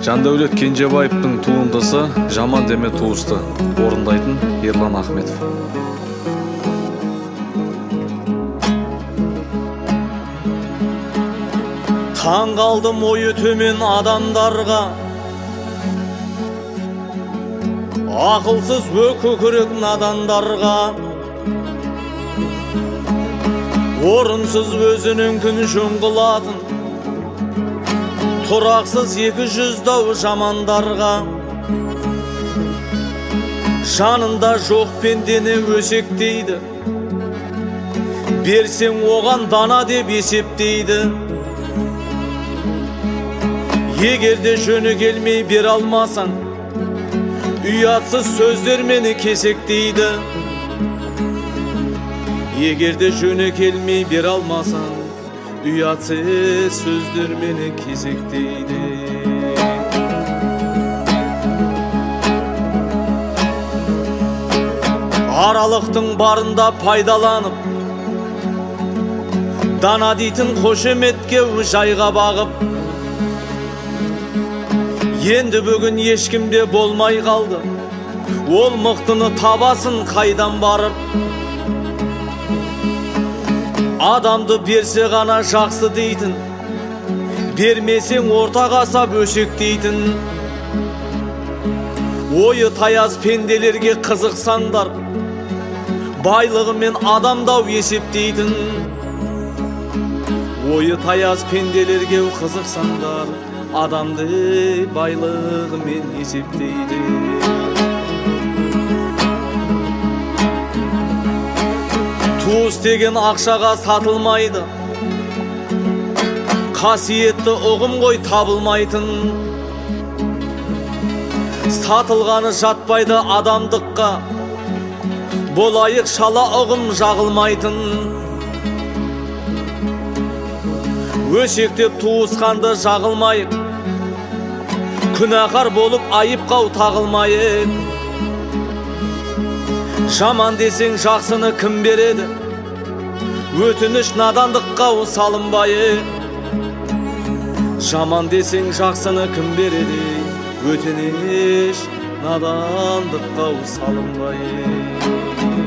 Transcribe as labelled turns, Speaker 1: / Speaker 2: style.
Speaker 1: Жандәулет Кенжебаевтың туындысы «Жаман деме туысты» орындайтын Ерлан Ахметов.
Speaker 2: Таң қалдым ойы төмен адамдарға, ақылсыз өкөкірек надандарға, орынсыз өзінің күн жөн қылатын, тұрақсыз 200 жамандарға. Жанында жоқ пендені өсектейді, берсең оған дана деп есептейді. Егерде жөні келмей бер алмасаң, ұятсыз сөздер мені кесектейді. Егерде жөні келмей бер алмасаң, ұятсыз сөздер мені кесектейді. Аралықтың барында пайдаланып, дана дейтін қошеметке жайға бағып, енді бүгін ешкімде болмай қалды, ол мықтыны табасын қайдан барып. Адамды берсе ғана жақсы дейтін, бермесең ортаға сап өсектейтін. Ойы таяз пенделерге қызықсаңдар, байлығымен адамдау есептейтін. Ойы таяз пенделерге қызықсаңдар, адамды байлығымен есептейді. Туыс деген ақшаға сатылмайды, қасиетті ұғым ғой табылмайтын. Сатылғаны жатпайды адамдыққа, болайық шала ұғым жағылмайтын. Өсектеп туысқанды жағылмайық, күнәқар болып айыпқау тағылмайық. Жаман десең жақсыны кім береді, өтініш надандыққа салынбайық. Жаман десең жақсыны кім береді, өтініш надандыққа салынбайық.